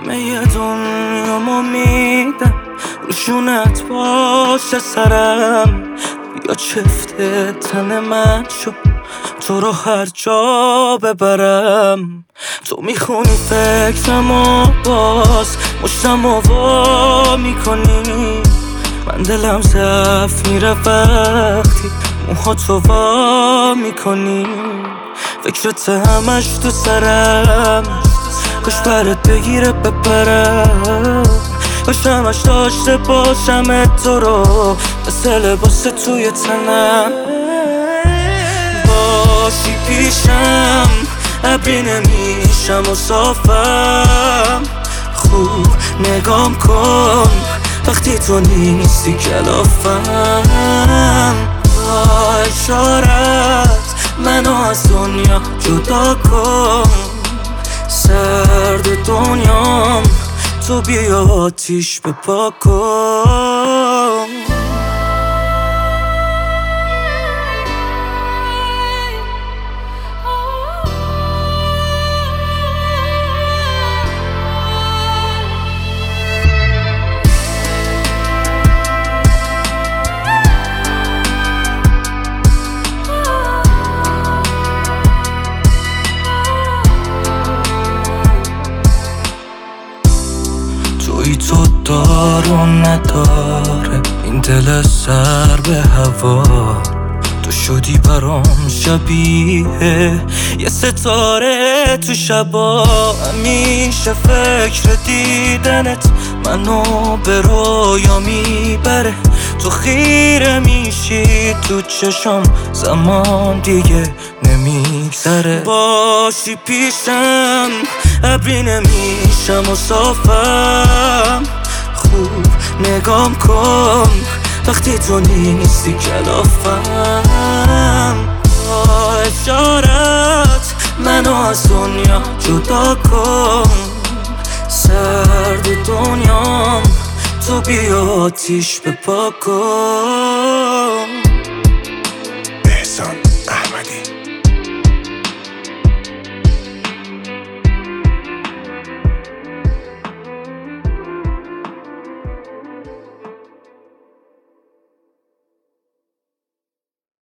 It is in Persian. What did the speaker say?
همه دنیامو میدم روشونت باشه سرم. بیا چفت تن من شو تو رو هر جا ببرم. تو میخونی فکرمو باز مشتمو وا میکنی. من دلم ضعف میره وقتی موهاتو وا میکنی. فکرت همش تو سرم کاش برات بگیره ببرم. کاش همش داشته باشم تو رو مثل لباس توی تنم. باشی پیشم ابری نمیشم و صافم. خوب نگام کن وقتی تو نیستی کلافم. با اشارت منو از دنیا جدا کن. سرد دنیام تو بیا آتیش بپا کن. توی تو دار و نداره این دل سر به هوا. تو شدی برام شبیه یه ستاره تو شبا. همیشه فکر دیدنت منو به رویا میبره. تو خیره میشی تو چشم زمان دیگه نمیگذره. باشی پیشم ابری نمیشم و صافم. خوب نگام کن وقتی تو نیستی کلافم. با اشارت منو از دنیا جدا کن. سرد دنیام تو بیا آتیش بپا کن.